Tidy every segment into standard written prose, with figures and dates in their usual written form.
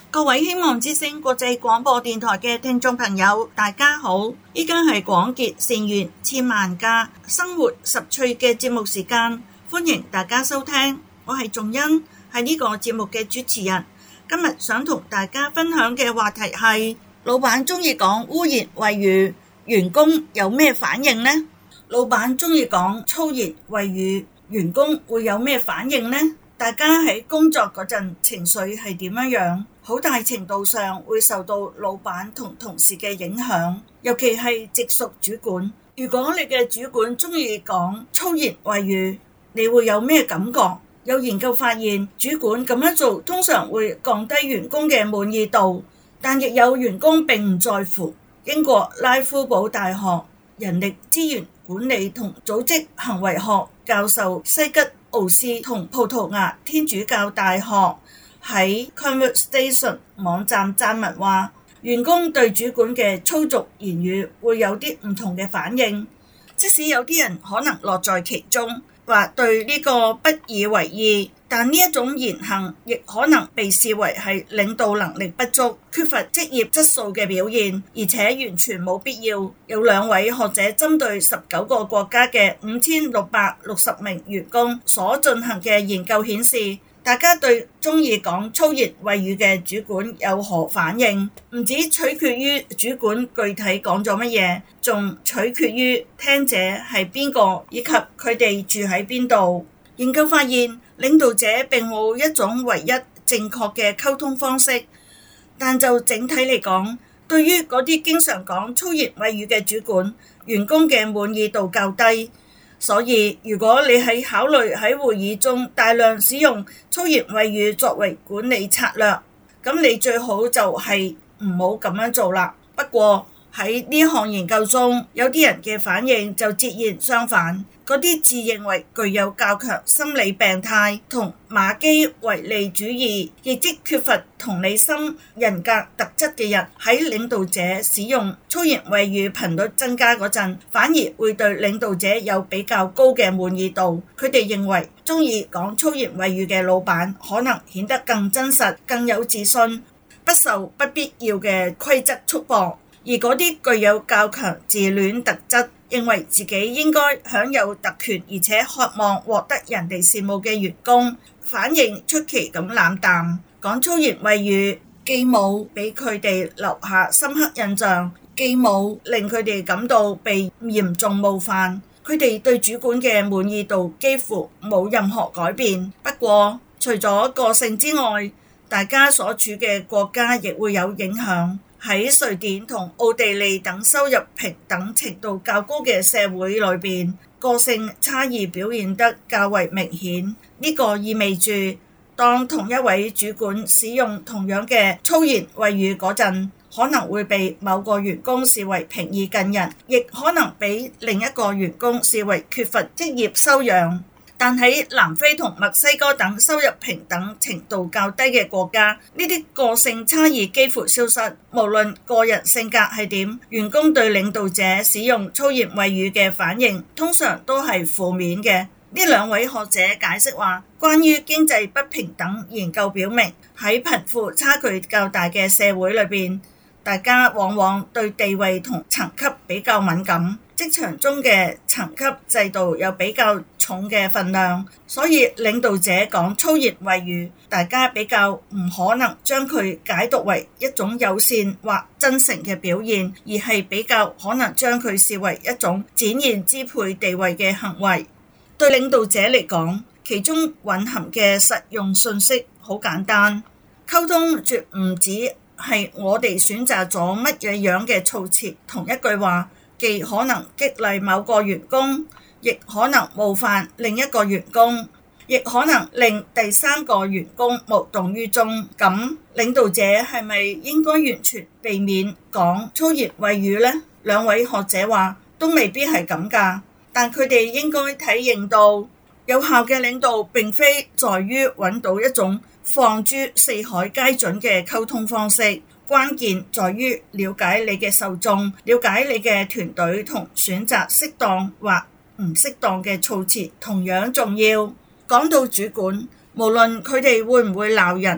各位希望之聲國際廣播電台嘅聽眾朋友，大家好！依家係廣結善緣千萬家生活十趣嘅節目時間，歡迎大家收聽。我係仲恩，係呢個節目嘅主持人。今日想同大家分享嘅話題係：老闆中意講污言穢語，員工有咩反應呢？老闆中意講粗言穢語，員工會有咩反應呢？大家喺工作嗰陣情緒係點樣？好大程度上會受到老闆同同事嘅影響，尤其係直屬主管。如果你嘅主管中意講粗言穢語，你會有咩感覺？有研究發現，主管咁樣做通常會降低員工嘅滿意度，但亦有員工並唔在乎。英國拉夫堡大學人力資源管理同組織行為學教授西吉奧斯同葡萄牙天主教大學喺 Conversation 網站撰文話，員工對主管嘅粗俗言語會有啲唔同嘅反應，即使有啲人可能樂在其中，或對呢個不以為意，但呢一種言行亦可能被視為係領導能力不足、缺乏職業質素嘅表現，而且完全冇必要。有2位學者針對19個國家嘅5660名員工所進行嘅研究顯示，大家對中意講粗言穢語嘅主管有何反應？唔止取決於主管具體講咗乜嘢，仲取決於聽者係邊個，以及佢哋住喺邊度。研究發現，領導者並冇一種唯一正確嘅溝通方式，但就整體嚟講，對於嗰啲經常講粗言穢語嘅主管，員工嘅滿意度較低。所以如果你係考慮喺會議中大量使用粗言穢語作為管理策略，咁你最好就係唔好咁樣做啦。不過喺呢項研究中，有啲人嘅反應就截然相反。嗰啲自認為具有較強心理病態同馬基維利主義，亦即缺乏同理心人格特質嘅人，喺領導者使用粗言穢語頻率增加嗰陣，反而會對領導者有比較高嘅滿意度。佢哋認為中意講粗言穢語嘅老闆可能顯得更真實、更有自信，不受不必要嘅規則束縛。而嗰啲具有較強自戀特質，認為自己應該享有特權，而且渴望獲得人哋羨慕嘅員工，反應出奇咁冷淡。講粗言穢語既冇俾佢哋留下深刻印象，既冇令佢哋感到被嚴重冒犯，佢哋對主管嘅滿意度幾乎冇任何改變。不過除咗個性之外，大家所處嘅國家亦會有影響。喺瑞典同奧地利等收入平等程度較高嘅社會裏邊，個性差異表現得較為明顯。呢個意味住，當同一位主管使用同樣嘅粗言穢語嗰陣，可能會被某個員工視為平易近人，亦可能被另一個員工視為缺乏職業修養。但喺南非同墨西哥等收入平等程度較低嘅國家，呢啲個性差異幾乎消失。無論個人性格係點，員工對領導者使用粗言穢語嘅反應通常都係負面嘅。呢2位學者解釋話，關於經濟不平等研究表明，喺貧富差距較大嘅社會裏邊，大家往往對地位同層級比較敏感。職場中嘅層級制度有比較重嘅分量，所以領導者講粗言穢語，大家比較唔可能將佢解讀為一種友善或真誠嘅表現，而係比較可能將佢視為一種展現支配地位嘅行為。對領導者嚟講，其中蘊含嘅實用信息好簡單，溝通絕唔止係我哋選擇咗乜嘢樣嘅措辭，同一句話既可能激勵某個員工，亦可能冒犯另一個員工，亦可能令第3個員工無動於衷。咁領導者係咪應該完全避免講粗言穢語呢？2位學者話都未必係咁㗎，但佢哋應該體認到有效嘅領導並非在於揾到一種放諸四海皆準嘅溝通方式。關鍵在於了解你嘅受眾，了解你嘅團隊同選擇適當或唔適當嘅措辭同樣重要。講到主管，無論佢哋會唔會鬧人，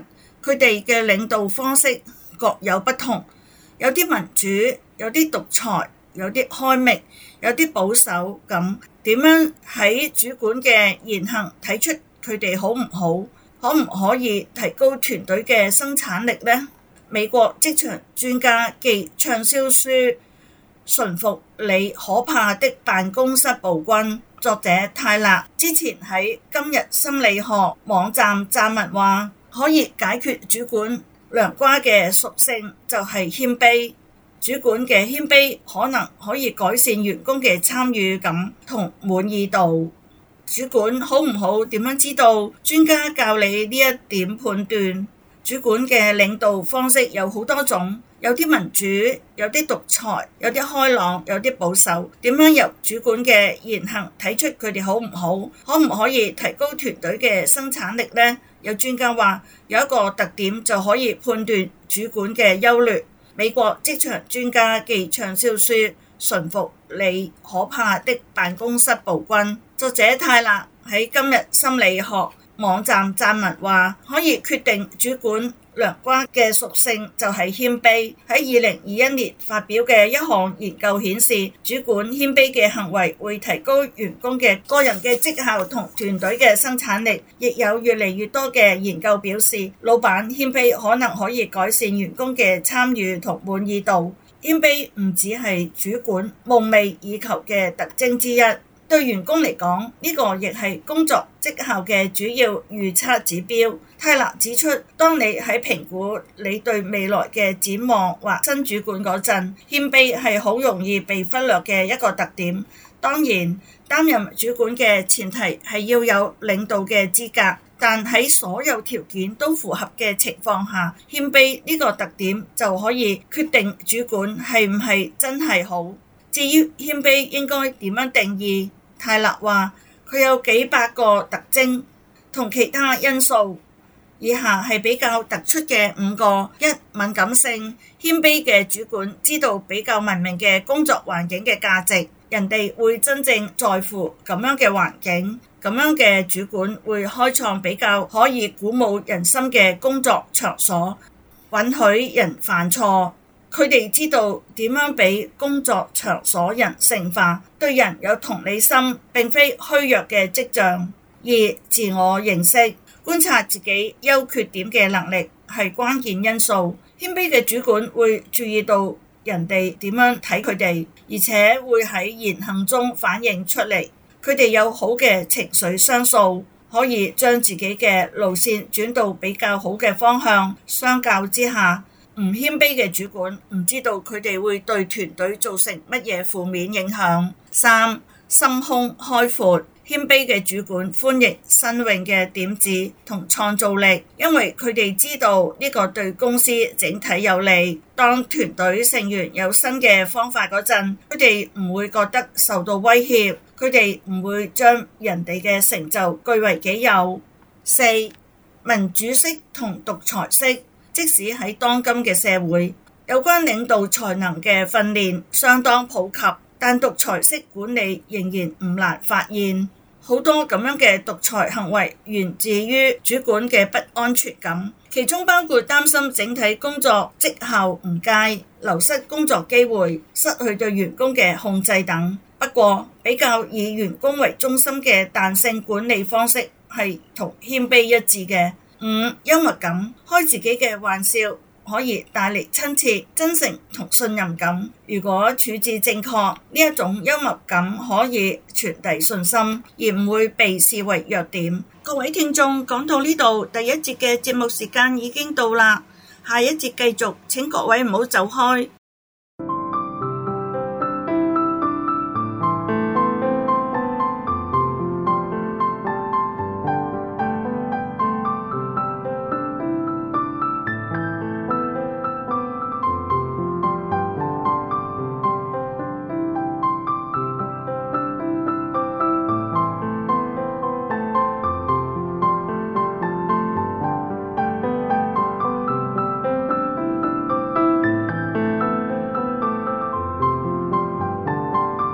佢哋嘅領導方式各有不同，有啲民主，有啲獨裁，有啲開明，有啲保守。咁點樣喺主管嘅言行睇出佢哋好唔好？可唔可以提高團隊嘅生產力呢？美國職場專家暨暢銷書《馴服你可怕的辦公室暴君》作者泰勒之前喺今日心理學網站撰文話，可以解決主管涼瓜嘅屬性就係謙卑。主管嘅謙卑可以改善員工嘅參與感同滿意度。主管好唔好，點樣知道？專家教你呢一點判斷。主管嘅領導方式有好多種，有啲民主，有啲獨裁，有啲開朗，有啲保守。點樣由主管嘅言行睇出佢哋好唔好？可唔可以提高團隊嘅生產力呢？有專家話，有一個特點就可以判斷主管嘅優劣。美國職場專家暨暢銷書《馴服你可怕的辦公室暴君》作者泰勒喺今日心理學網站撰文話，可以決定主管涼瓜嘅屬性就係謙卑。喺2021年發表嘅一項研究顯示，主管謙卑嘅行為會提高員工嘅個人嘅績效同團隊嘅生產力。亦有越嚟越多嘅研究表示，老闆謙卑可能可以改善員工嘅參與同滿意度。謙卑唔只係主管夢寐以求嘅特徵之一。對員工嚟講，呢個亦係工作績效嘅主要預測指標。泰勒指出，當你喺評估你對未來嘅展望或新主管嗰陣，謙卑係好容易被忽略嘅一個特點。當然，擔任主管嘅前提係要有領導嘅資格，但喺所有條件都符合嘅情況下，謙卑呢個特點就可以決定主管係唔係真係好。至於謙卑應該點樣定義？泰勒話佢有幾百個特徵同其他因素，以下係比較突出嘅5個。1、敏感性。謙卑嘅主管知道比較文明嘅工作環境嘅價值，人哋會真正在乎咁樣嘅環境，咁樣嘅主管會開創比較可以鼓舞人心嘅工作場所，允許人犯錯。佢哋知道點樣俾工作場所人性化，對人有同理心，並非虛弱嘅跡象。2、自我認識。觀察自己優缺點嘅能力係關鍵因素。謙卑嘅主管會注意到人哋點樣睇佢哋，而且會喺言行中反映出嚟。佢哋有好嘅情緒商數，可以將自己嘅路線轉到比較好嘅方向。相較之下，唔謙卑嘅主管唔知道佢哋會對團隊造成乜嘢負面影響。3、心胸開闊。謙卑嘅主管歡迎新穎嘅點子同創造力，因為佢哋知道呢個對公司整體有利。當團隊成員有新嘅方法嗰陣，佢哋唔會覺得受到威脅，佢哋唔會將人哋嘅成就據為己有。4、民主式同獨裁式。即使喺當今嘅社會，有關領導才能嘅訓練相當普及，但獨裁式管理仍然唔難發現。好多咁樣嘅獨裁行為源自於主管嘅不安全感，其中包括擔心整體工作績效唔佳、流失工作機會、失去對員工嘅控制等。不過，比較以員工為中心嘅彈性管理方式係同謙卑一致嘅。5、幽默感。開自己嘅玩笑可以帶嚟親切、真誠同信任感。如果處置正確，呢一種幽默感可以傳遞信心，而唔會被視為弱點。各位聽眾，講到呢度，第一節嘅節目時間已經到啦，下一節繼續，請各位唔好走開。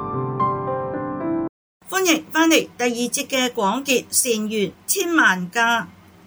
歡迎返嚟第二節嘅廣結善緣千萬家。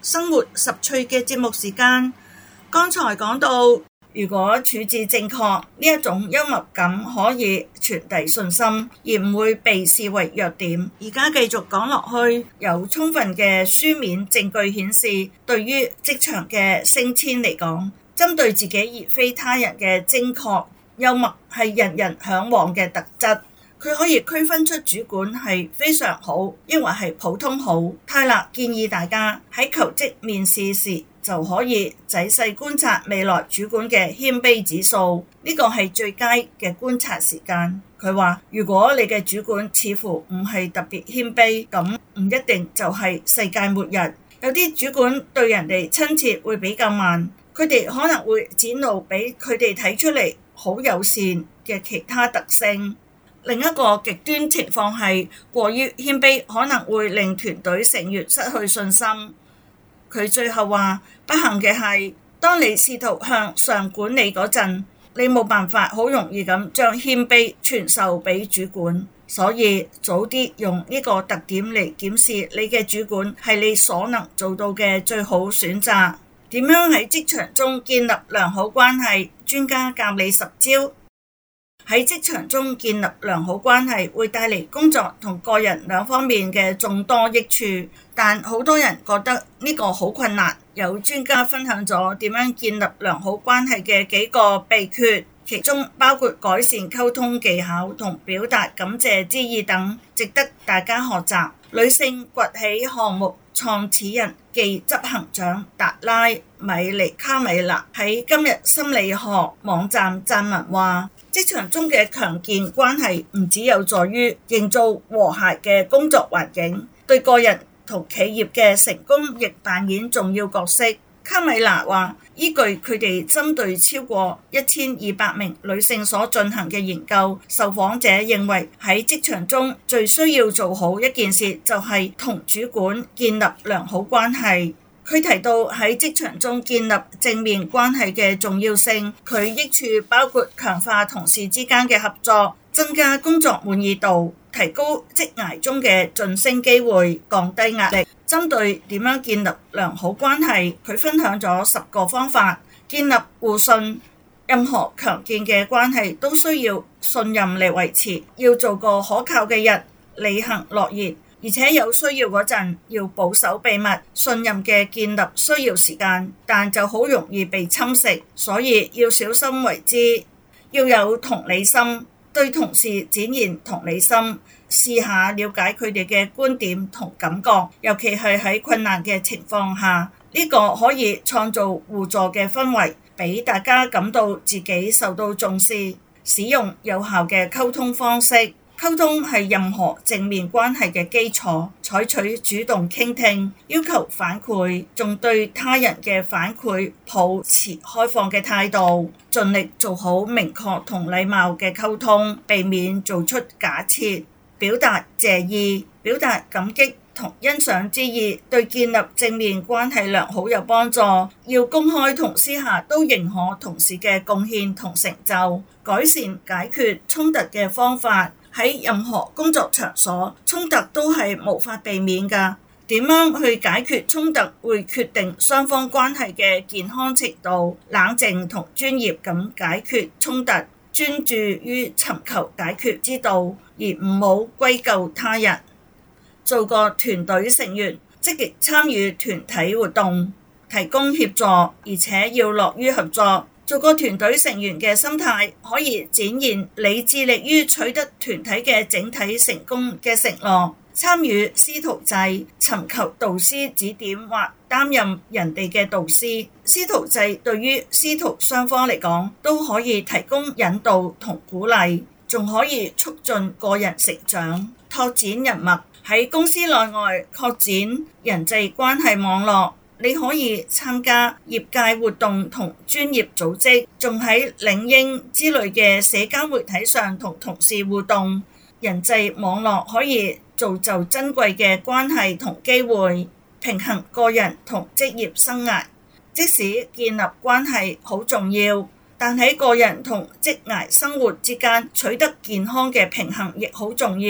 生活十趣嘅節目時間。剛才講到，如果處置正確，呢一種幽默感可以傳遞信心，而唔會被視為弱點。而家繼續講落去，有充分嘅書面證據顯示，對於職場嘅升遷嚟講，針對自己而非他人嘅精確幽默係人人嚮往嘅特質。佢可以區分出主管係非常好，抑或係普通好。泰勒建議大家喺求職面試時就可以仔細觀察未來主管嘅謙卑指數，呢個係最佳嘅觀察時間。佢話如果你嘅主管似乎唔係特別謙卑，咁唔一定就係世界末日。有啲主管對人哋親切會比較慢，佢哋可能會展露俾佢哋睇出嚟好友善嘅其他特性。另一個極端情況係過於謙卑，可能會令團隊成員失去信心。佢最後話，不幸嘅係，當你試圖向上管理嗰陣，你冇辦法好容易咁將謙卑傳授俾主管，所以早啲用呢個特點嚟檢視你嘅主管係你所能做到嘅最好選擇。點樣喺職場中建立良好關係？專家教你10招。喺職場中建立良好關係會帶嚟工作同個人兩方面嘅眾多益處，但好多人覺得呢個好困難。有專家分享咗點樣建立良好關係嘅幾個秘訣，其中包括改善溝通技巧同表達感謝之意等，值得大家學習。女性崛起項目創始人暨執行長達拉米尼卡米娜喺今日心理學網站撰文話，職場中嘅強健關係唔只有助於營造和諧嘅工作環境，對個人同企業嘅成功亦扮演重要角色。卡米娜話，依據佢哋針對超過1200名女性所進行嘅研究，受訪者認為喺職場中最需要做好一件事就係同主管建立良好關係。佢提到喺職場中建立正面關係嘅重要性，佢益處包括強化同事之間嘅合作，增加工作滿意度，提高職涯中嘅晉升機會，降低壓力。針對點樣建立良好關係，佢分享咗10個方法。建立互信，任何強健嘅關係都需要信任嚟維持，要做個可靠嘅人，履行諾言，而且有需要嗰陣要保守秘密。信任嘅建立需要時間，但就好容易被侵蝕，所以要小心為之。要有同理心，對同事展現同理心，試下了解佢哋嘅觀點同感覺，尤其係喺困難嘅情況下，呢個可以創造互助嘅氛圍，俾大家感到自己受到重視。使用有效嘅溝通方式，溝通係任何正面關係嘅基礎。採取主動傾聽，要求反饋，仲對他人嘅反饋抱持開放嘅態度，盡力做好明確同禮貌嘅溝通，避免做出假設。表達謝意，表達感激同欣賞之意，對建立正面關係良好有幫助。要公開同私下都認可同事嘅貢獻同成就。改善解決衝突嘅方法，喺任何工作場所，衝突都係無法避免㗎。點樣去解決衝突，會決定雙方關係嘅健康程度。冷靜同專業咁解決衝突，專注於尋求解決之道，而唔好歸咎他人。做個團隊成員，積極參與團體活動，提供協助，而且要樂於合作。做個團隊成員嘅心態，可以展現你致力於取得團體嘅整體成功嘅承諾。參與師徒制，尋求導師指點或擔任人哋嘅導師。師徒制對於師徒雙方嚟講，都可以提供引導同鼓勵，仲可以促進個人成長，拓展人脈。喺公司內外擴展人際關係網絡，你可以參加業界活動同專業組織，仲喺領英之類嘅社交媒體上同同事互動。人際網絡可以造就珍貴嘅關係同機會，平衡個人同職業生涯。即使建立關係好重要，但喺個人同職涯生活之間取得健康嘅平衡亦好重要。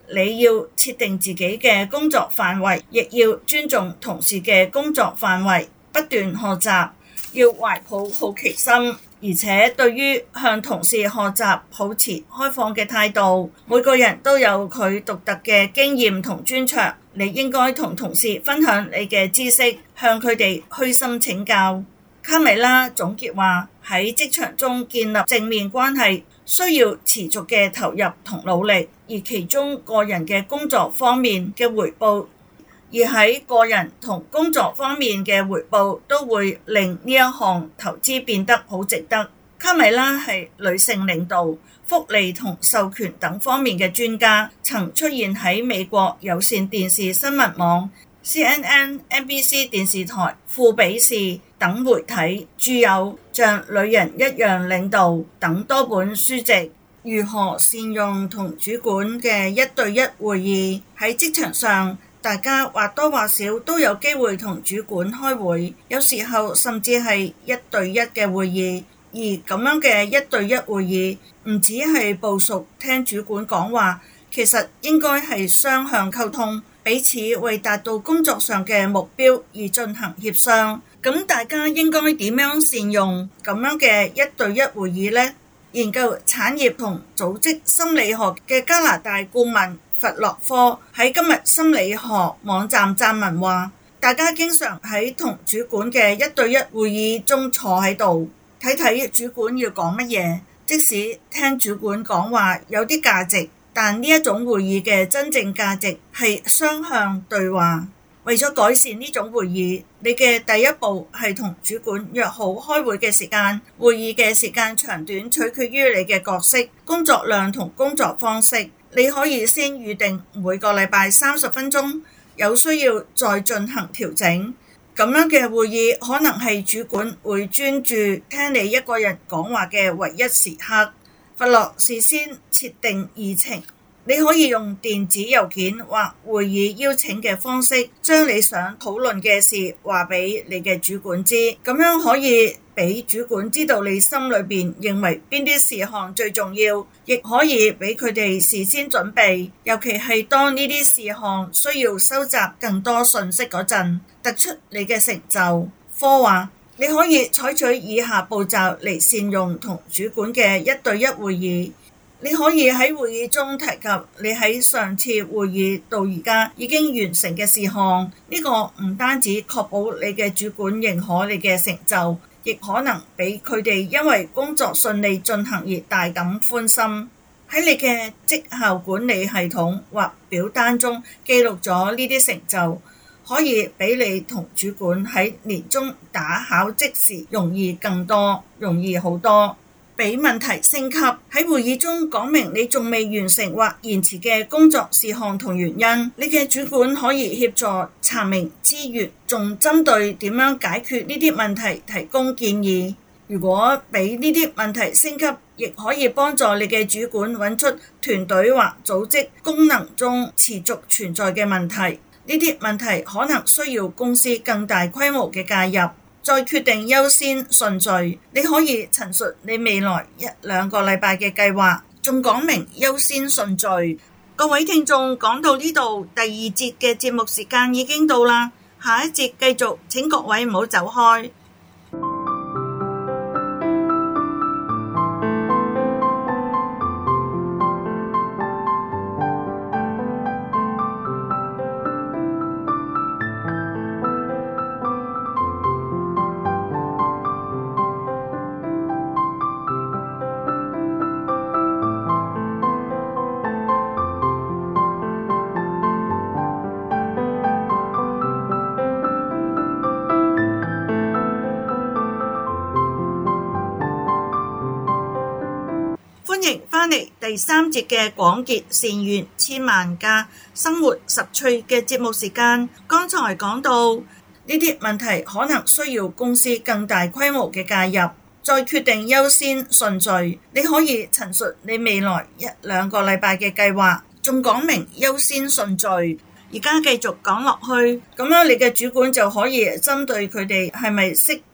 你要設定自己嘅工作範圍，亦要尊重同事嘅工作範圍，不斷學習，要懷抱好奇心，而且對於向同事學習保持開放嘅態度。每個人都有佢獨特嘅經驗同專長，你應該同同事分享你嘅知識，向佢哋虛心請教。卡米拉總結話，喺職場中建立正面關係需要持續嘅投入同努力，而其中個人嘅工作方面嘅回報，而喺個人同工作方面嘅回報都會令呢一項投資變得好值得。卡米拉係女性領導、福利同授權等方面嘅專家，曾出現喺美國有線電視新聞網、CNN、NBC 電視台、富比士等媒體，著有像女人一樣領導等多本書籍。如何善用同主管嘅一對一會議？喺職場上，大家或多或少都有機會同主管開會，有時候甚至係一對一嘅會議。而咁樣嘅一對一會議，唔只係部屬聽主管講話，其實應該係雙向溝通，彼此為達到工作上嘅目標而進行協商。咁大家應該點樣善用咁樣嘅一對一會議呢？研究產業同組織心理學嘅加拿大顧問弗洛科喺今日心理學網站撰文話，大家經常喺同主管嘅一對一會議中坐喺度，睇睇主管要講乜嘢。即使聽主管講話有啲價值，但呢一種會議嘅真正價值係雙向對話。為咗改善呢種會議，你嘅第一步係同主管約好開會嘅時間。會議嘅時間長短取決於你嘅角色、工作量同工作方式。你可以先預定每個禮拜30分鐘，有需要再進行調整。咁樣嘅會議可能係主管會專注聽你一個人講話嘅唯一時刻。弗洛事先設定議程，你可以用電子郵件或會議邀請嘅方式，將你想討論嘅事話俾你嘅主管知，咁樣可以俾主管知道你心裏邊認為邊啲事項最重要，亦可以俾佢哋事先準備，尤其係當呢啲事項需要收集更多信息嗰陣，突出你嘅成就。科話，你可以採取以下步驟嚟善用同主管嘅一對一會議。你可以喺會議中提及你喺上次會議到而家已經完成嘅事項，呢個唔單止確保你嘅主管認可你嘅成就，亦可能俾佢哋因為工作順利進行而大感歡心。喺你嘅績效管理系統或表單中記錄咗呢啲成就，可以俾你同主管喺年終打考績時容易好多。俾問題升級，喺會議中講明你仲未完成或延遲嘅工作事項同原因，你嘅主管可以協助查明資源，仲針對點樣解決呢啲問題提供建議。如果俾呢啲問題升級，亦可以幫助你嘅主管揾出團隊或組織功能中持續存在嘅問題。呢啲問題可能需要公司更大規模嘅介入。再決定優先順序，你可以陳述你未來1-2個禮拜嘅計劃，仲講明優先順序。各位聽眾，講到呢度，第2節嘅節目時間已經到啦，下一節繼續，請各位唔好走開。歡迎返嚟第3節嘅廣結善緣千萬家生活十趣嘅節目時間。剛才講到呢啲問題可能需要公司更大規模嘅介入，再決定優先順序。你可以陳述你未來1-2個禮拜嘅計劃，仲講明優先順序。而家繼續講落去，咁樣你嘅主管就可以針對佢哋係咪識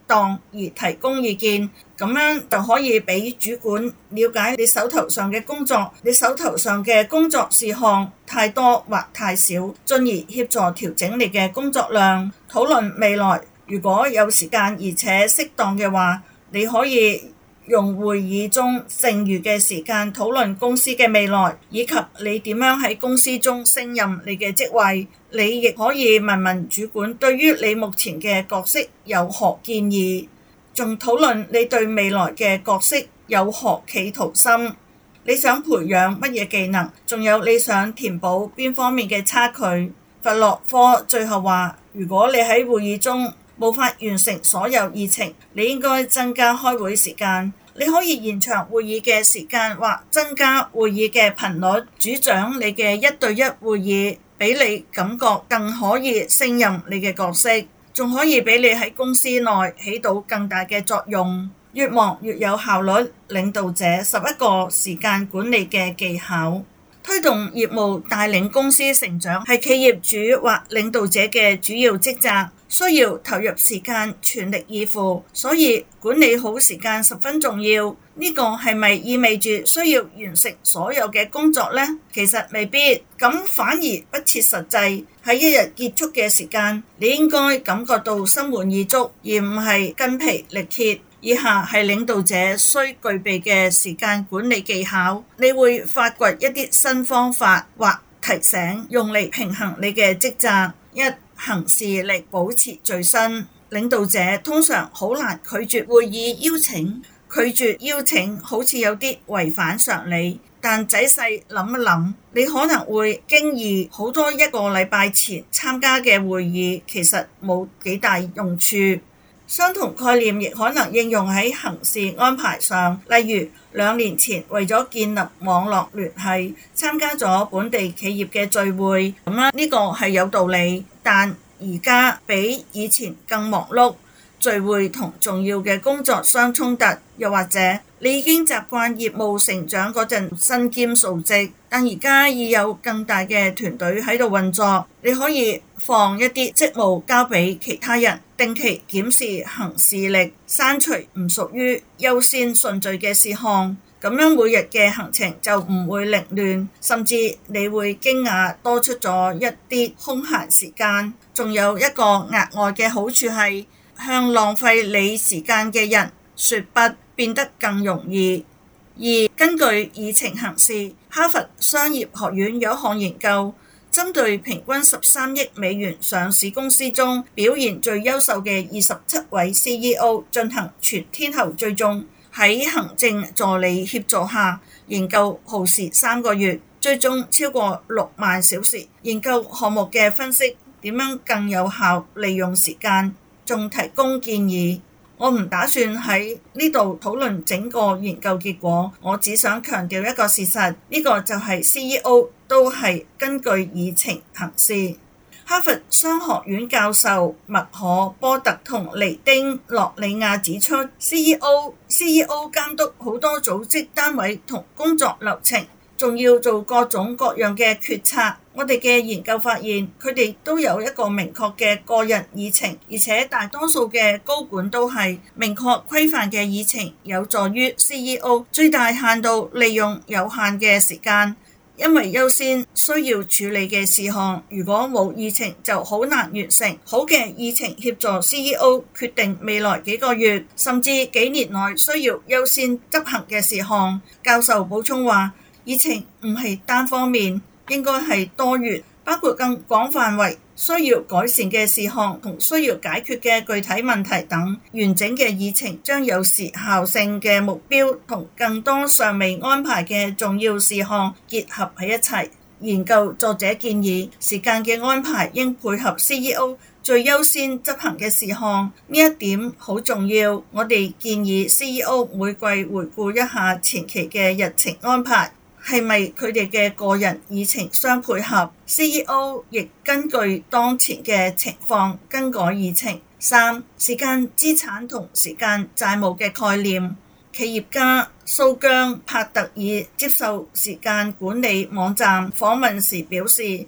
當而提供意見，咁樣就可以俾主管了解你手頭上嘅工作，你手頭上嘅工作事項太多或太少，進而協助調整你嘅工作量。討論未來，如果有時間而且適當嘅話，你可以用會議中剩餘嘅時間討論公司嘅未來，以及你點樣喺公司中勝任你嘅職位。你亦可以問問主管對於你目前嘅角色有何建議，仲討論你對未來嘅角色有何企圖心，你想培養乜嘢技能，仲有你想填補邊方面嘅差距。弗洛科最後話，如果你喺會議中無法完成所有議程，你應該增加開會時間。你可以延長會議嘅時間或增加會議嘅頻率，主掌你嘅1對1會議，俾你感覺更可以勝任你嘅角色，仲可以俾你喺公司內起到更大嘅作用。越忙越有效率，領導者11個時間管理嘅技巧。推動業務帶領公司成長係企業主或領導者嘅主要職責，需要投入時間全力以赴，所以管理好時間十分重要。呢個係咪意味住需要完成所有嘅工作呢？其實未必，咁反而不切實際。喺一日結束嘅時間，你應該感覺到心滿意足，而唔係筋疲力竭。以下係領導者需具備嘅時間管理技巧，你會發掘一啲新方法或提醒，用嚟平衡你嘅職責。1. 行事曆保持最新。領導者通常好難拒絕會議邀請，拒絕邀請好似有啲違反常理，但仔細諗一諗，你可能會驚異好多1個禮拜前參加嘅會議其實冇幾大用處。相同概念亦可能應用喺行事安排上，例如2年前為咗建立網絡聯繫，參加咗本地企業嘅聚會，咁呢個係有道理，但而家比以前更忙碌，聚會同重要嘅工作相衝突，又或者你已經習慣業務成長嗰陣身兼數職，但而家已有更大嘅團隊喺度運作，你可以放一啲職務交俾其他人，定期檢視行事曆，刪除唔屬於優先順序嘅事項，咁樣每日嘅行程就唔會凌亂，甚至你會驚訝多出咗一啲空閒時間。仲有一個額外嘅好處係向浪費你時間嘅人說不變得更容易。2. 根據議程行事，哈佛商業學院有一項研究，針對平均13億美元上市公司中表現最優秀嘅27位 CEO 進行全天候追蹤，喺行政助理協助下，研究耗時3個月，追蹤超過6萬小時，研究項目嘅分析，點樣更有效利用時間，仲提供建議。我唔打算喺呢度討論整個研究結果，我只想強調一個事實，呢個就係 CEO 都係根據議程行事。哈佛商學院教授麥可波特同尼丁諾里亞指出， CEO 監督好多組織單位同工作流程，仲要做各種各樣嘅決策。我哋嘅研究發現，佢哋都有一個明確嘅個人議程，而且大多數嘅高管都係明確規範嘅議程，有助於 CEO 最大限度利用有限嘅時間。因為優先需要處理嘅事項，如果冇議程就好難完成。好嘅議程協助 CEO 決定未來幾個月甚至幾年內需要優先執行嘅事項。教授補充話，議程唔係單方面，應該係多元，包括更廣範圍需要改善嘅事項同需要解決嘅具體問題等。完整嘅議程將有時效性嘅目標同更多尚未安排嘅重要事項結合喺一齊。研究作者建議，時間嘅安排應配合 CEO 最優先執行嘅事項，呢一點好重要。我哋建議 CEO 每季回顧一下前期嘅日程安排，係咪佢哋嘅個人議程相配合。 CEO 亦根據當前嘅情況更改議程。3. 時間資產同時間債務嘅概念。企業家蘇姜帕特爾接受時間管理網站訪問時表示，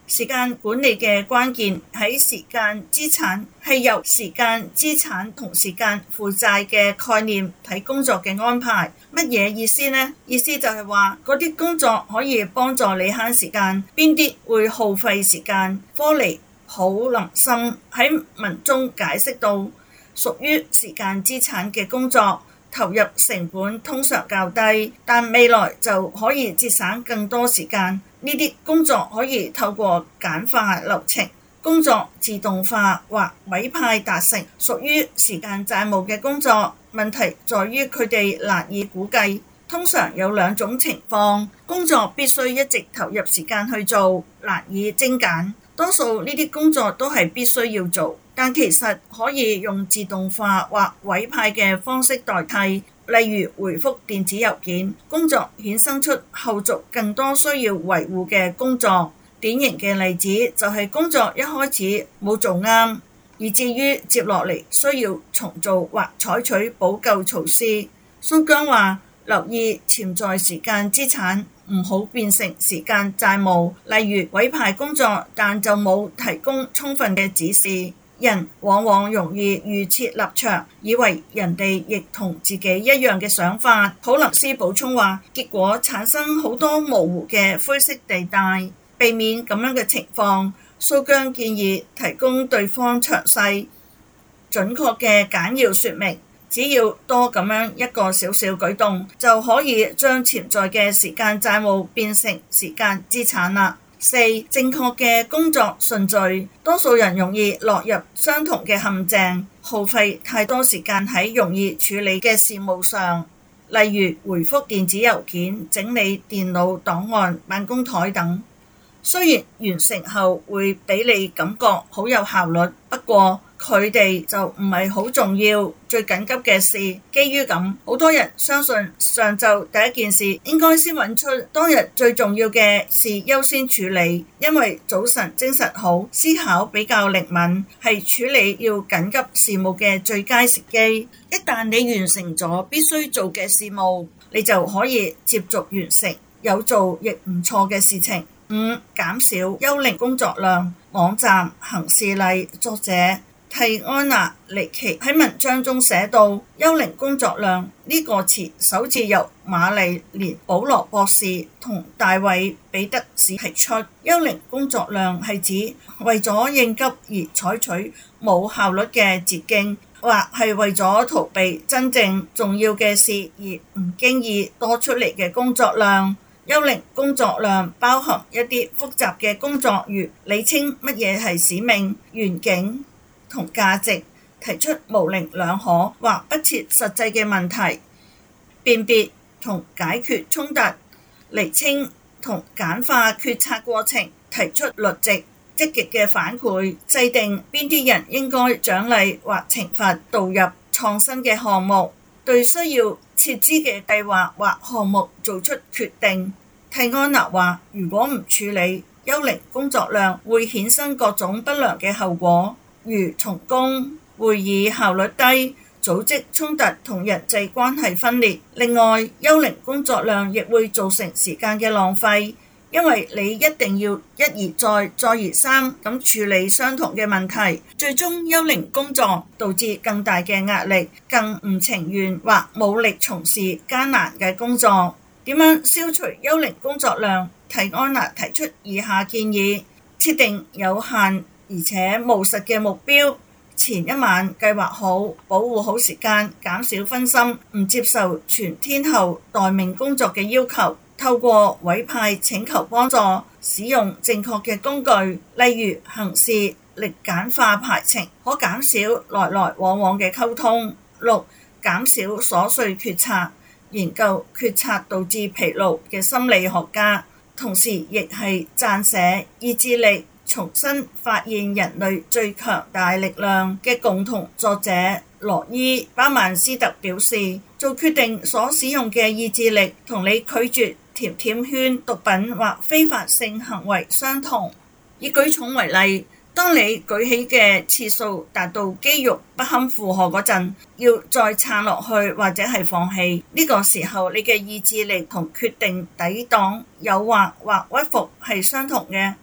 時間管理嘅關鍵喺時間資產，係由時間資產同時間負債嘅概念睇工作嘅安排。乜嘢意思呢？意思就係話嗰啲工作可以幫助你慳時間，邊啲會耗費時間。科尼普林森喺文中解釋到，屬於時間資產嘅工作投入成本通常較低，但未來就可以節省更多時間。呢啲工作可以透過簡化流程、工作自動化或委派達成。屬於時間債務嘅工作，問題在於佢哋難以估計。通常有兩種情況：工作必須一直投入時間去做，難以精簡。多數呢啲工作都係必須要做，但其實可以用自動化或委派嘅方式代替。例如回覆電子郵件，工作衍生出後續更多需要維護嘅工作。典型嘅例子就係工作一開始冇做啱，以至於接落嚟需要重做或採取補救措施。蘇姜話：留意潛在時間資產，唔好變成時間債務。例如委派工作，但就冇提供充分嘅指示。人往往容易預設立場，以為人哋亦同自己一樣嘅想法。普林斯補充話，結果產生好多模糊嘅灰色地帶。避免咁樣嘅情況，蘇姜建議提供對方詳細、準確嘅簡要說明。只要多咁樣一個小小舉動，就可以將潛在嘅時間債務變成時間資產啦。4. 正確嘅工作順序。多數人容易落入相同嘅陷阱，耗費太多時間喺容易處理嘅事務上，例如回覆電子郵件、整理電腦檔案、辦公台等。雖然完成後會俾你感覺好有效率，不過佢哋就唔係好重要。最緊急嘅事，基於咁，好多人相信上晝第一件事應該先揾出當日最重要嘅事優先處理，因為早晨精神好，思考比較靈敏，係處理要緊急事務嘅最佳時機。一旦你完成咗必須做嘅事務，你就可以接續完成有做亦唔錯嘅事情。5. 減少幽靈工作量。網站行事曆作者蒂安娜尼奇喺文章中寫到，幽靈工作量呢個詞首次由瑪麗蓮保羅博士同大衛彼得史提出。幽靈工作量係指為咗應急而採取冇效率嘅捷徑，或係為咗逃避真正重要嘅事而唔經意多出嚟嘅工作量。幽靈工作量包含一啲複雜嘅工作，如理清乜嘢係使命、願景同價值，提出模棱兩可或不切實際嘅問題，辨別同解決衝突，釐清同簡化決策過程，提出律值、積極嘅反饋，制定邊啲人應該獎勵或懲罰，導入創新嘅項目，對需要設置嘅計劃或項目做出決定。蒂安娜話，如果唔處理幽靈工作量，會衍生各種不良嘅後果，如重工、會議效率低、組織衝突同人際關係分裂。另外，幽靈工作量亦會造成時間嘅浪費，因為你一定要一而再、再而三咁處理相同嘅問題，最終幽靈工作導致更大嘅壓力，更唔情願或冇力從事艱難嘅工作。點樣消除幽靈工作量？蒂安娜提出以下建議：設定有限而且務實嘅目標，前一晚計劃好，保護好時間，減少分心，唔接受全天候待命工作嘅要求，透過委派請求幫助，使用正確嘅工具，例如行事歷簡化排程，可減少來來往往嘅溝通。6. 減少瑣碎決策。研究決策導致疲勞嘅心理學家，同時亦係撰寫意志力重新發現人類最強大力量嘅共同作者羅伊巴曼斯特表示，做決定所使用嘅意志力同你拒絕甜甜圈、毒品或非法性行為相同。以舉重為例，當你舉起嘅次數達到肌肉不堪負荷嗰陣，要再撐落去或者係放棄，呢個時候你嘅意志力同決定抵擋誘惑或屈服係相同嘅。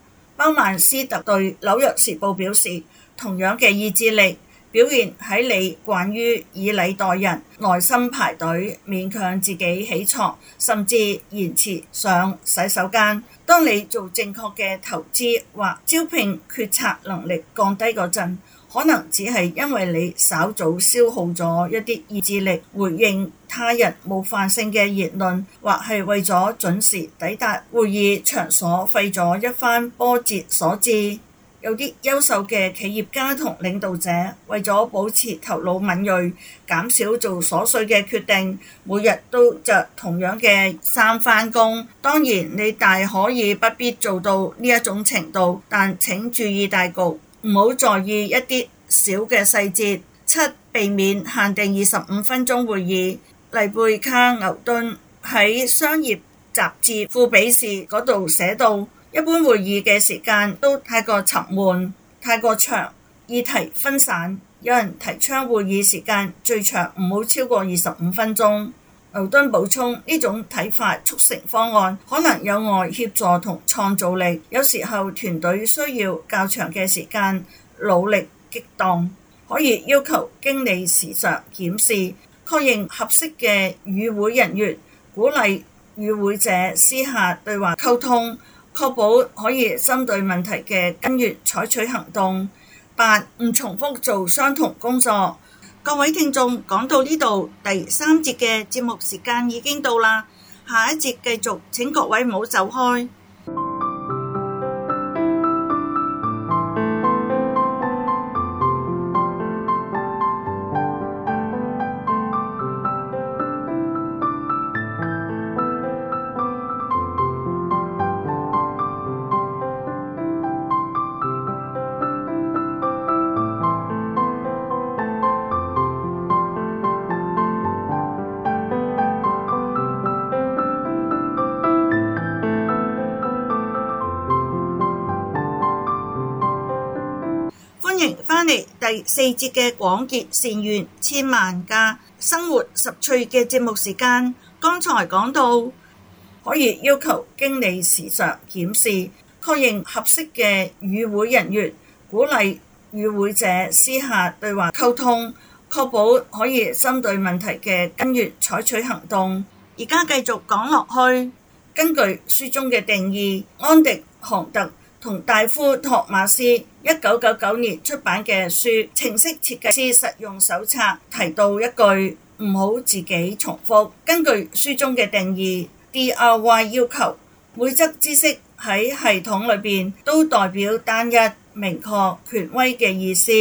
包曼斯特對紐約時報表示，同樣嘅意志力表現喺你慣於以禮待人、耐心排隊、勉強自己起床，甚至延遲上洗手間。當你做正確嘅投資或招聘決策能力降低嗰陣，可能只係因為你稍早消耗咗一啲意志力回應他人冒犯性嘅言論，或係為咗準時抵達會議場所費咗一番波折所致。有啲優秀嘅企業家同領導者為咗保持頭腦敏銳，減少做瑣碎嘅決定，每日都着同樣嘅衫返工。當然你大可以不必做到呢一種程度，但請注意大局，唔好在意一啲小嘅細節。7. 避免限定25分鐘會議。黎貝卡牛頓喺商業雜誌富比士嗰度寫到，一般會議嘅時間都太過沉悶、太過長，議題分散。有人提倡會議時間最長唔好超過25分鐘。牛頓補充，呢種睇法促成方案可能有礙協助同創造力，有時候團隊需要較長嘅時間努力激盪，可以要求經理時常檢視，確認合適嘅與會人員，鼓勵與會者私下對話溝通，確保可以針對問題嘅根源採取行動。8. 唔重複做相同工作。各位聽眾，講到呢度，第3節嘅節目時間已經到啦，下一節繼續，請各位唔好走開。歡迎返嚟第4節嘅廣結善緣千萬家生活十趣嘅節目時間。剛才講到可以要求經理時常檢視，確認合適嘅與會人員，鼓勵與會者私下對話溝通，確保可以針對問題嘅根源採取行動。而家繼續講落去，根據書中嘅定義，安迪杭特同戴夫托馬斯1999年出版嘅書《程式設計師實用手冊》提到一句，唔好自己重複。根據書中嘅定義， DIY 要求每則知識喺系統裏邊都代表單一明確權威嘅意思。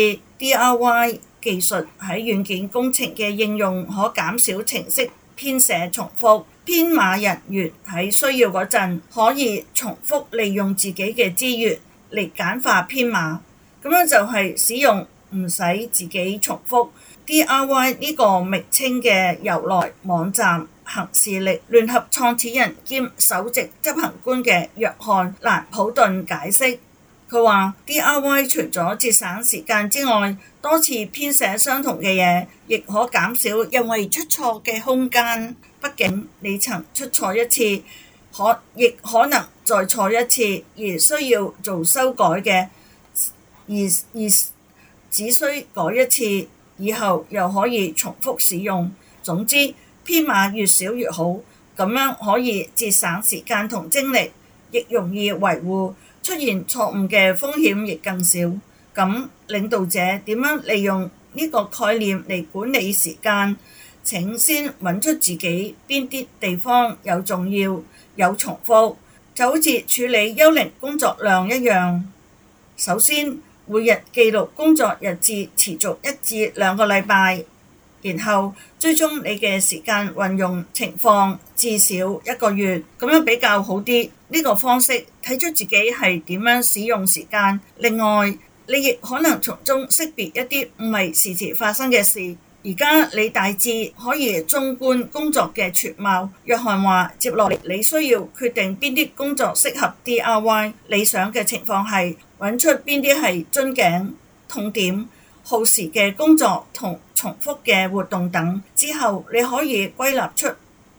DIY 技術喺軟件工程嘅應用可減少程式編寫重複，編碼人員喺需要嗰陣可以重複利用自己嘅資源嚟簡化編碼，咁樣就係使用唔使自己重複。 DIY 呢個名稱嘅由來，網站行事力聯合創始人兼首席執行官嘅約翰蘭普頓解釋，佢話 DIY 除咗節省時間之外，多次編寫相同嘅嘢，亦可減少人為出錯嘅空間。畢竟你曾出錯一次，亦可能再錯一次，而需要做修改嘅，而只需改一次，以後又可以重複使用。總之，編碼越少越好，咁樣可以節省時間同精力，亦容易維護，出現錯誤嘅風險亦更少。咁領導者點樣利用呢個概念嚟管理時間？請先揾出自己邊啲地方有重要、有重複，就好似處理幽靈工作量一樣。首先，每日記錄工作日誌，持續1至2個禮拜，然後追蹤你嘅時間運用情況，至少1個月，咁樣比較好啲。呢個方式睇出自己係點樣使用時間。另外，你亦可能從中識別一啲唔係時時發生嘅事。而家你大致可以綜觀工作嘅全貌。約翰話，接落嚟你需要決定邊啲工作適合 DIY。理想嘅情況係揾出邊啲係樽頸、痛點、耗時嘅工作同重複嘅活動等。之後你可以歸納出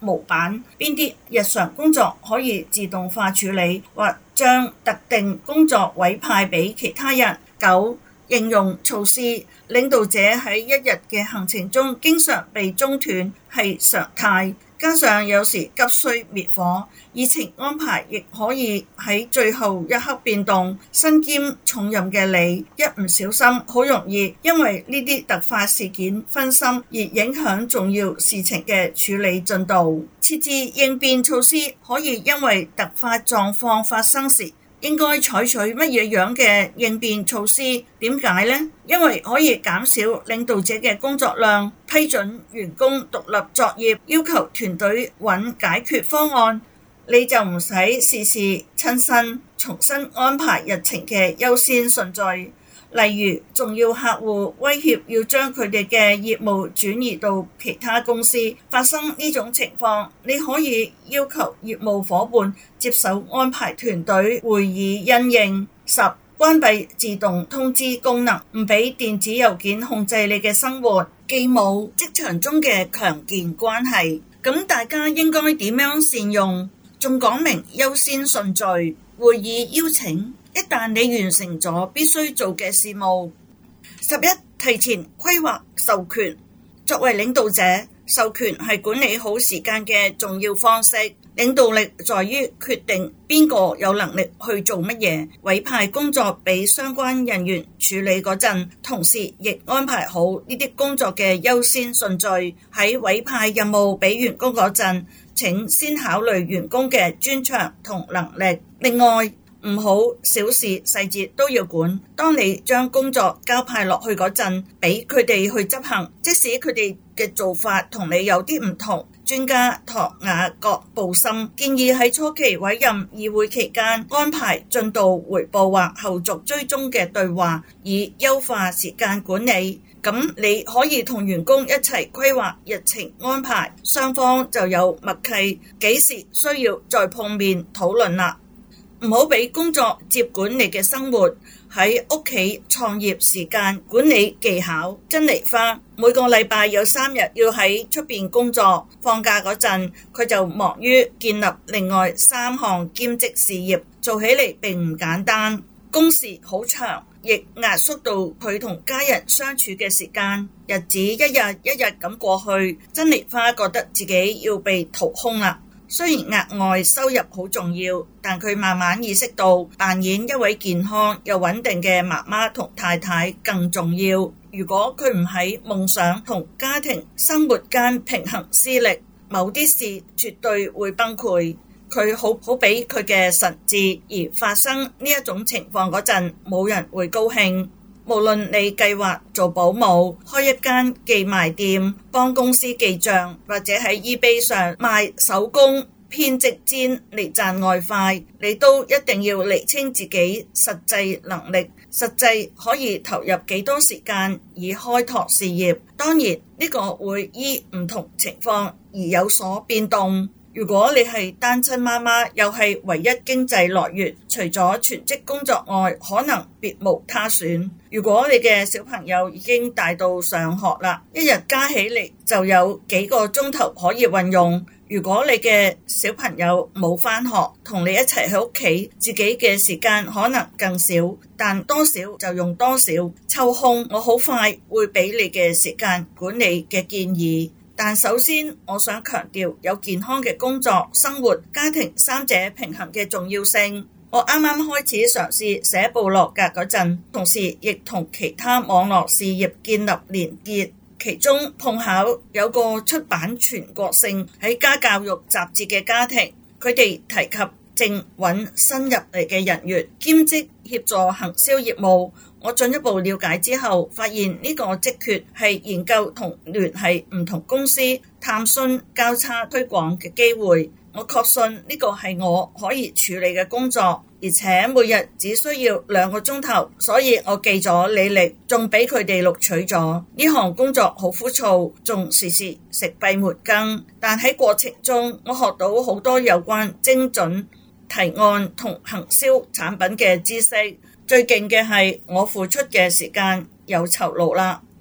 模板，邊啲日常工作可以自動化處理，或將特定工作委派俾其他人。9. 應用措施，領導者喺一日嘅行程中經常被中斷係常態，加上有時急需滅火，議程安排亦可以喺最後一刻變動。身兼重任嘅你，一唔小心好容易因為呢啲突發事件分心，而影響重要事情嘅處理進度。設置應變措施，可以因為突發狀況發生時應該採取乜嘢樣嘅應變措施？點解呢？因為可以減少領導者嘅工作量，批准員工獨立作業，要求團隊揾解決方案，你就唔使事事親身重新安排日程嘅優先順序。例如重要客戶威脅要將佢哋嘅業務轉移到其他公司，發生呢種情況，你可以要求業務伙伴接手安排團隊會議因應。10. 關閉自動通知功能，唔俾電子郵件控制你嘅生活，既冇職場中嘅強健關係。咁大家應該點樣善用？仲講明優先順序，會議邀請，一旦你完成咗必須做嘅事務。11. 提前規劃授權，作為領導者，授權係管理好時間嘅重要方式。領導力在於決定邊個有能力去做乜嘢，委派工作俾相關人員處理嗰陣，同時亦安排好呢啲工作嘅優先順序。喺委派任務俾員工嗰陣，請先考慮員工嘅專長同能力。另外，唔好小事細節都要管。當你將工作交派落去嗰陣，俾佢哋去執行，即使佢哋嘅做法同你有啲唔同。專家托雅各布森建議喺初期委任議會期間安排進度回報或後續追蹤嘅對話，以優化時間管理。咁你可以同員工一齊規劃日程安排，雙方就有默契，幾時需要再碰面討論啦。唔好俾工作接管你嘅生活。喺屋企創業時間管理技巧，珍妮花每個禮拜有3日要喺出邊工作，放假嗰陣佢就忙於建立另外3項兼職事業，做起嚟並唔簡單，工時好長，亦壓縮到佢同家人相處嘅時間，日子一日一日咁過去，珍妮花覺得自己要被掏空啦。雖然額外收入好重要，但佢慢慢意識到扮演一位健康又穩定嘅媽媽同太太更重要。如果佢唔喺夢想同家庭生活間平衡施力，某啲事絕對會崩潰。佢好俾佢嘅神智，而發生呢一種情況嗰陣，冇人會高興。無論你計劃做保姆、開一間寄賣店、幫公司記賬，或者喺 eBay 上賣手工編織氈嚟賺外快，你都一定要釐清自己實際能力，實際可以投入幾多時間以開拓事業。當然呢個會依唔同情況而有所變動。如果你係單親媽媽，又係唯一經濟來源，除咗全職工作外，可能別無他選。如果你嘅小朋友已經大到上學啦，一日加起嚟就有幾個鐘頭可以運用。如果你嘅小朋友冇返學，同你一齊喺屋企，自己嘅時間可能更少，但多少就用多少。抽空，我好快會俾你嘅時間管理嘅建議。但首先我想強調有健康嘅工作、生活、家庭3者平衡嘅重要性。我啱啱開始嘗試寫部落格嗰陣，同時亦同其他網絡事業建立連結，其中碰巧有個出版全國性喺家教育雜誌嘅家庭，佢哋提及正揾新入嚟嘅人員兼職協助行銷業務。我進一步了解之後，發現呢個職缺係研究同聯繫唔同公司、探詢交叉推廣嘅機會。我確信呢個係我可以處理嘅工作，而且每日只需要2個鐘頭，所以我記咗履歷，仲俾佢哋錄取咗。呢項工作好枯燥，仲時時食閉門羹，但喺過程中我學到好多有關精準提案同行銷產品嘅知識。最勁嘅係我付出嘅時間有酬勞啦。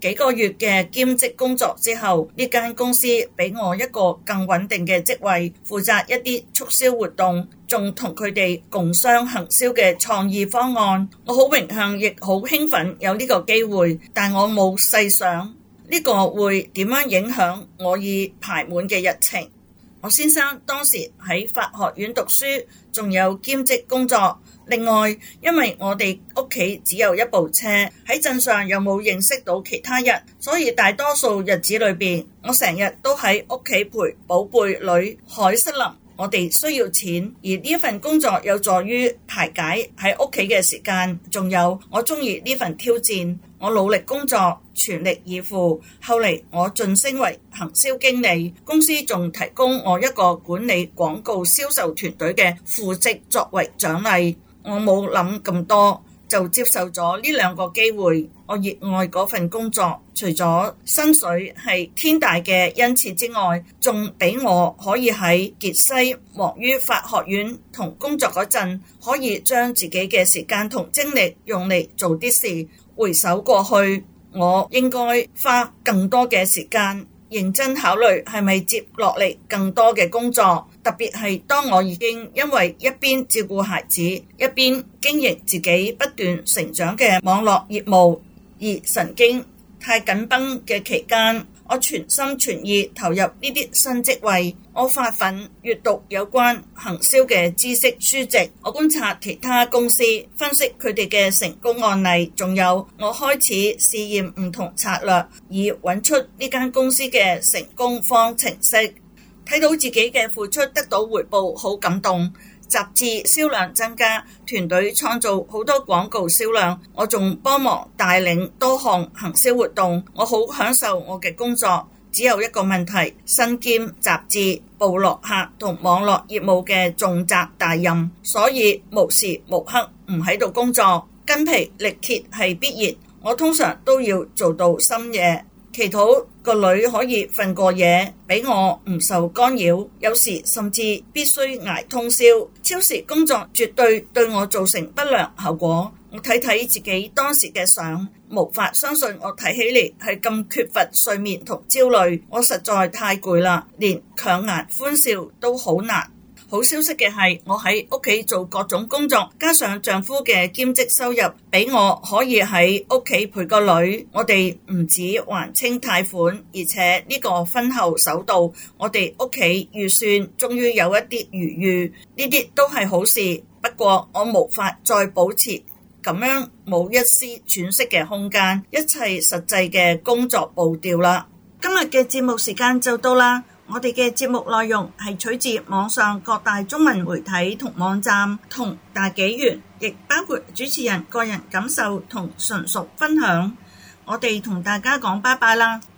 幾個月嘅兼職工作之後，呢間公司俾我一個更穩定嘅職位，負責一啲促銷活動，仲同佢哋共商行銷嘅創意方案。我好榮幸亦好興奮有呢個機會，但我冇細想呢個會點樣影響我已排滿嘅日程。我先生當時喺法學院讀書，仲有兼職工作。另外，因為我哋屋企只有一部車，喺鎮上又冇認識到其他人，所以大多數日子裏邊，我成日都喺屋企陪寶貝女海瑟琳。我哋需要錢，而呢份工作有助於排解喺屋企嘅時間，仲有我中意呢份挑戰。我努力工作，全力以赴。後嚟我晉升為行銷經理，公司仲提供我一個管理廣告銷售團隊嘅副職作為獎勵。我冇諗咁多，就接受咗呢2個機會。我熱愛嗰份工作，除咗薪水係天大嘅恩賜之外，仲俾我可以喺傑西忙於法學院同工作嗰陣，可以將自己嘅時間同精力用嚟做啲事。回首過去，我應該花更多嘅時間認真考慮係咪接落嚟更多嘅工作，特別係當我已經因為一邊照顧孩子，一邊經營自己不斷成長嘅網絡業務而神經太緊繃嘅期間，我全心全意投入呢啲新職位。我發奮閱讀有關行銷嘅知識書籍，我觀察其他公司，分析佢哋嘅成功案例，仲有我開始試驗唔同策略，以揾出呢間公司嘅成功方程式。睇到自己嘅付出得到回報，好感動。雜誌銷量增加，團隊創造好多廣告銷量，我仲幫忙帶領多項行銷活動。我好享受我嘅工作，只有一個問題，身兼雜誌、部落客同網絡業務嘅重責大任，所以無時無刻唔喺度工作，筋疲力竭係必然。我通常都要做到深夜，祈禱個女可以瞓過夜，俾我唔受干擾，有時甚至必須捱通宵。超時工作絕對對我造成不良後果。我睇自己當時嘅相，無法相信我睇起嚟係咁缺乏睡眠同焦慮。我實在太攰啦，連強顏歡笑都好難。好消息嘅係，我喺屋企做各種工作，加上丈夫嘅兼職收入，俾我可以喺屋企陪個女。我哋唔止還清貸款，而且呢個婚後首度，我哋屋企預算終於有一啲餘裕，呢啲都係好事。不過我無法再保持咁樣冇一絲喘息嘅空間，一切實際嘅工作步調啦。今日嘅節目時間就到啦。我哋嘅節目內容係取自網上各大中文媒體同網站同大紀元，亦包括主持人個人感受同純屬分享。我哋同大家講拜拜啦。